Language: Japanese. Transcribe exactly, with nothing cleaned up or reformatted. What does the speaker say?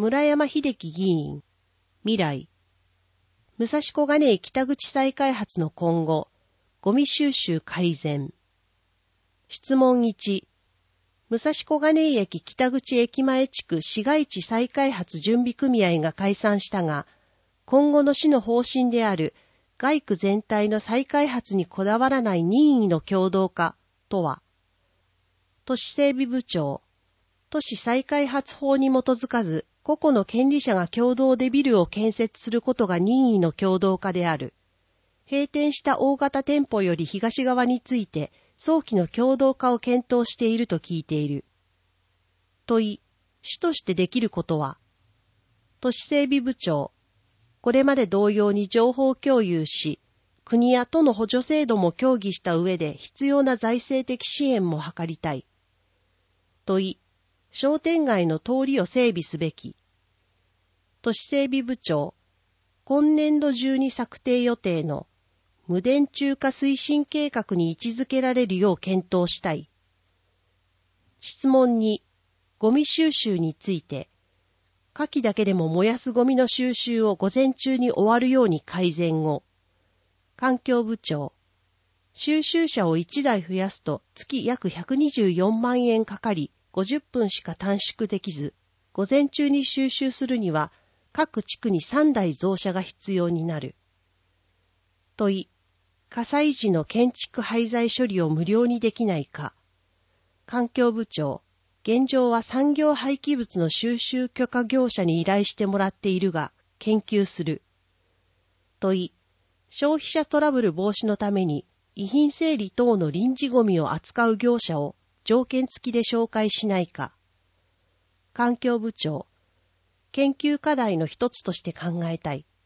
村山秀樹議員、未来。武蔵小金井北口再開発の今後、ゴミ収集改善。質問いち、武蔵小金井駅北口駅前地区市街地再開発準備組合が解散したが、今後の市の方針である街区全体の再開発にこだわらない任意の共同化とは、都市整備部長、都市再開発法に基づかず、個々の権利者が共同でビルを建設することが任意の共同化である。閉店した大型店舗より東側について、早期の共同化を検討していると聞いている。問い、市としてできることは、都市整備部長、これまで同様に情報共有し、国や都の補助制度も協議した上で必要な財政的支援も図りたい。問い、商店街の通りを整備すべき。都市整備部長、今年度中に策定予定の無電柱化推進計画に位置づけられるよう検討したい。質問に、ゴミ収集について、夏季だけでも燃やすゴミの収集を午前中に終わるように改善を。環境部長、収集車をいちだい増やすと月約ひゃくにじゅうよんまんえんかかり、ごじゅっぷんしか短縮できず、午前中に収集するには各地区にさんだい増車が必要になる。問い、火災時の建築廃材処理を無料にできないか。環境部長、現状は産業廃棄物の収集許可業者に依頼してもらっているが、研究する。問い、消費者トラブル防止のために、遺品整理等の臨時ゴミを扱う業者を条件付きで紹介しないか。環境部長、研究課題の一つとして考えたい。